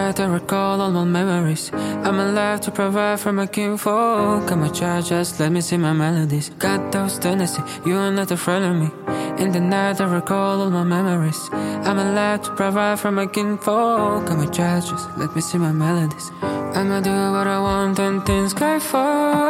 night I recall all my memories. I'm alive to provide for my kinfolk. I'm a child, just let me sing my melodies. Got those tendencies, you are not afraid of me. In the night I recall all my memories. I'm alive to provide for my kinfolk. I'm a child, just let me sing my melodies. I'ma do what I want and things go fall.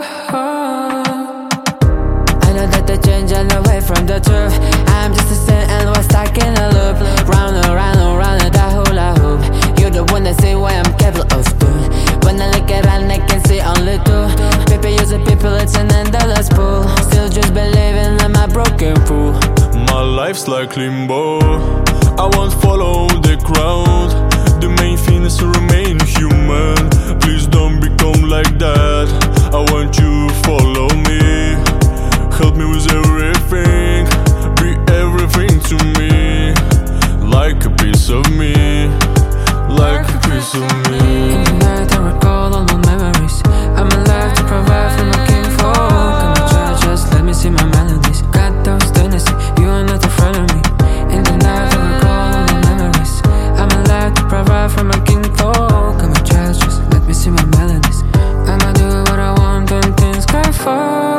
I know that they change all the way from the truth. I'm just a sin and we're stuck in a loop. Round and round and round and that hula hoop. You're the one that say why I'm capable of doing. When I look around I can see only two. People using people, it's an endless pool. Still just believing I'm a broken fool. My life's like limbo, I won't follow the crowd. The main thing is to remain human. Please don't become like that. I want you to follow me. Help me with everything. Be everything to me. Like a piece of me. Like a piece of me. In the night I recall all my memories. I'm alive to provide for my kinfolk. I'm a child, just let me see my melodies. Got those tendencies, you are not afraid of me. In the night I recall all my memories. I'm alive to provide for my kinfolk. I'm a child, just let me see my melodies. I'ma do what I want and things go fall.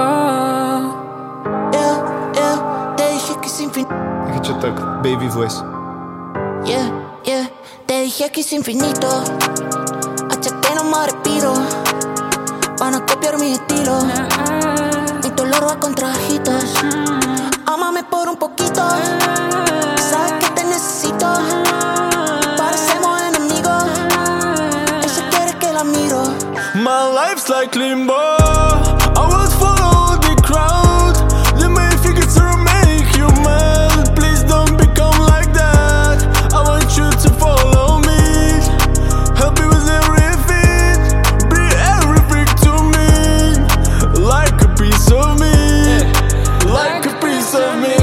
Che tak, baby voice. Yeah, yeah, te dije que es infinito. Hasta que no me respiro. Van a copiar mi estilo. Mi dolor va con trajitos. Ámame por un poquito. Sabes que te necesito. Parecemos enemigos. Ella quiere que la miro. My life's like limbo, I won't follow the crowd. The main thing is to remain human. Please don't become like that. I want you to follow me. Help me with everything. Be everything to me. Like a piece of me. Like a piece of me.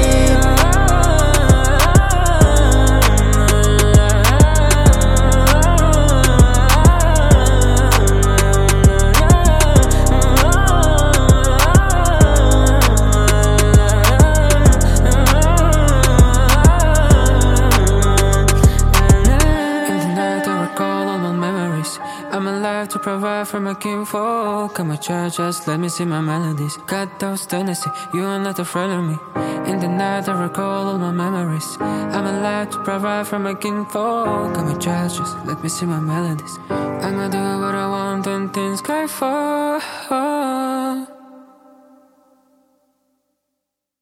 I'm alive to provide for my kinfolk. I'm a child, just let me see my melodies. Got those tendencies, you are not afraid of me. In the night I recall all my memories. I'm alive to provide for my kinfolk. I'm a child, just let me see my melodies. I'ma do what I want and things go fall.